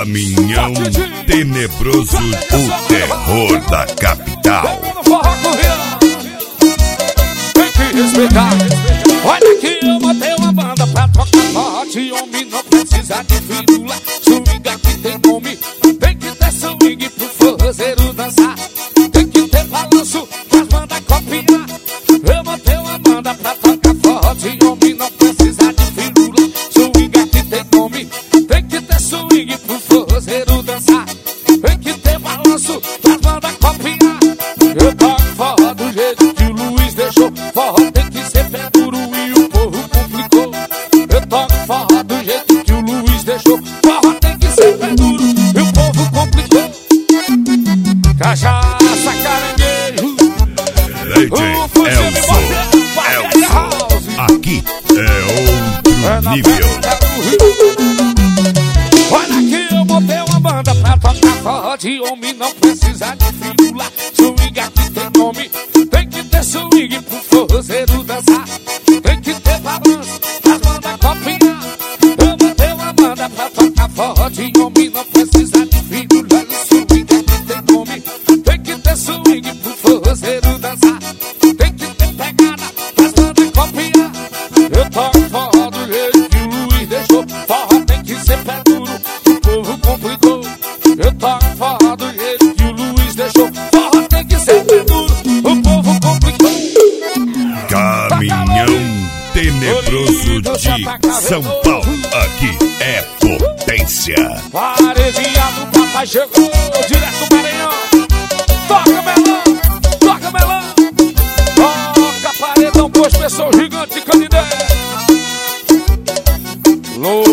Caminhão tenebroso, o terror da capital. Tem que respeitar. Olha que eu botei uma banda pra tocar forte. Homem não precisa de firula. Swing aqui tem nome. Tem que ter swing pro forrozeiro dançar. Tem que ter balanço pras bandas copiar. Eu botei uma banda pra tocar forte. Homem não precisa de firula. Swing aqui tem nome. Tem que ter swing pro forrozeiro dançar. Tem que ter balanço pras bandas copiar. Eu toco forró do jeito que o Luiz deixou. Forró tem que ser pé duro e o povo complicou. Eu toco forró do jeito que o Luiz deixou. Forró tem que ser pé duro e o povo complicou. Cachaça, caranguejo, Elson, aqui é outro nível. Olha que eu botei uma banda pra tocar forró. De homem não precisa de firula. Swing aqui tem nome. Tem que ter swing pro forrozeiro dançar. Tem que ter balanço pras bandas copiar. Eu botei uma banda pra tocar forró. De homem não precisa de firula. Swing aqui tem nome. Tem que ter swing pro forrozeiro dançar. Tem que ter pegada pras bandas copiar. Eu toco forró do jeito que o Luiz deixou. Forró tem que ser pé duro, o povo complicou. Eu toco forró do jeito que o Luiz deixou. Forró tem que ser pé duro, o povo complicou. Caminhão tenebroso de São Paulo, aqui é potência. Paredinha do papai chegou, direto do Maranhão. Toca melão, toca melão. Toca paredão, pois pessoal gigante de Canidé. Louco.